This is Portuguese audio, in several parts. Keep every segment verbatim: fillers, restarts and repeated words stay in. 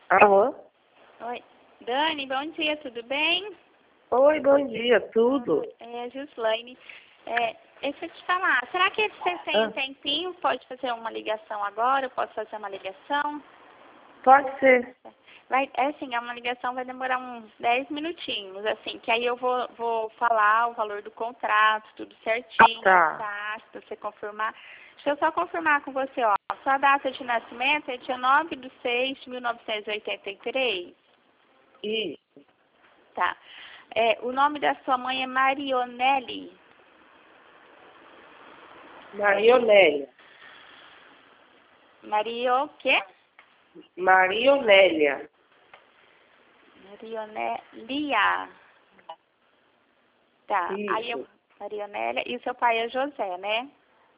Aham. Oi. Dani, bom dia, tudo bem? Oi, bom dia, tudo? É, Gislaine. É, deixa eu te falar, será que você tem um Ah, tempinho? Pode fazer uma ligação agora? Eu posso fazer uma ligação? pode ser. Vai, é assim, é uma ligação vai demorar uns dez minutinhos, assim, que aí eu vou, vou falar o valor do contrato, tudo certinho, Tá. tá? Se você confirmar. Deixa eu só confirmar com você, ó. Sua data de nascimento é dia nove de seis de mil novecentos e oitenta e três. Isso. Tá. É, o nome da sua mãe é Marionelli. Marionélia. Mario o quê? Marionélia. Marionelia. Tá. Aí eu, Isso. Marionélia. E o seu pai é José, né?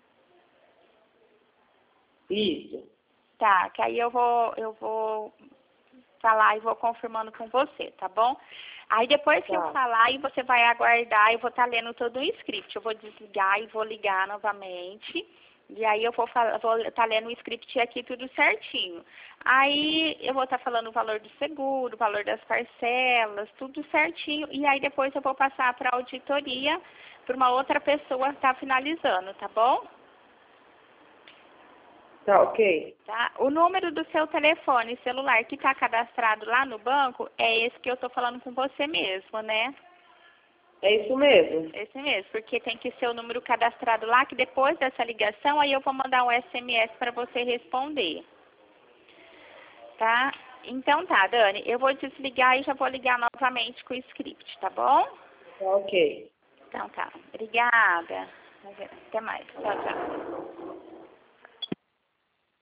Isso. Tá, que aí eu vou, eu vou falar e vou confirmando com você, tá bom? Aí depois que eu Tá. falar, aí você vai aguardar, eu vou estar lendo todo o script. Eu vou desligar e vou ligar novamente. E aí eu vou falar, vou estar lendo o script aqui tudo certinho. Aí eu vou estar falando o valor do seguro, o valor das parcelas, tudo certinho. E aí depois eu vou passar para a auditoria, para uma outra pessoa estar finalizando, tá bom? Tá, ok. Tá? O número do seu telefone celular que está cadastrado lá no banco é esse que eu estou falando com você mesmo, né? É isso mesmo. Esse mesmo, porque tem que ser o número cadastrado lá, que depois dessa ligação, aí eu vou mandar um S M S para você responder. Tá? Então tá, Dani, eu vou desligar e já vou ligar novamente com o script, tá bom? Tá, ok. Então tá, obrigada. Até mais, tchau, tchau.